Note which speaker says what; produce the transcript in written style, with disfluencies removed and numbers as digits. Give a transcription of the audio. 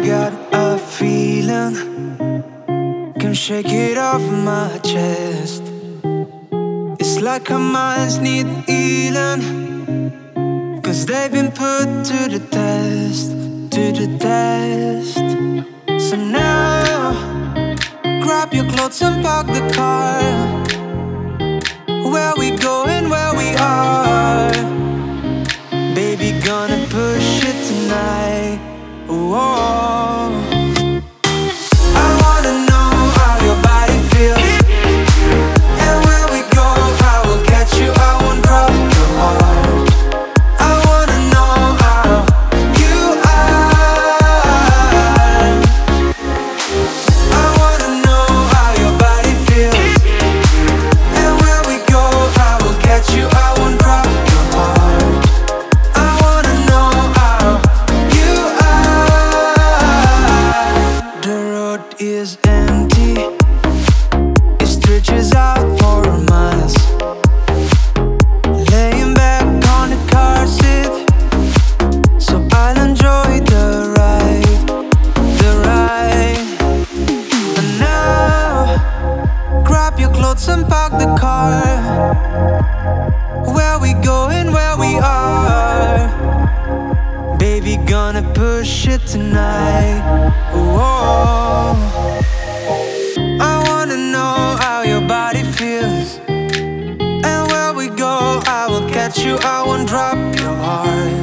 Speaker 1: got a feeling, can't shake it off my chest. It's like our minds need healing, 'cause they've been put to the test, to the test. So now, grab your clothes and park the car. Where we going, where we are. Baby, gonna push it tonight. Whoa. I wanna know how your body feels, and where we go, I will catch you, I won't drop your heart. I wanna know how you are. I wanna know how your body feels, and where we go, I will catch you, I won't drop your heart. I wanna know how you are. The road is empty, it stretches out for miles. Laying back on the car seat, so I'll enjoy the ride, the ride. And now, grab your clothes and park the car. Where we going, where we are. Baby, gonna push it tonight. Whoa. I wanna know how your body feels, and where we go, I will catch you, I won't drop your heart.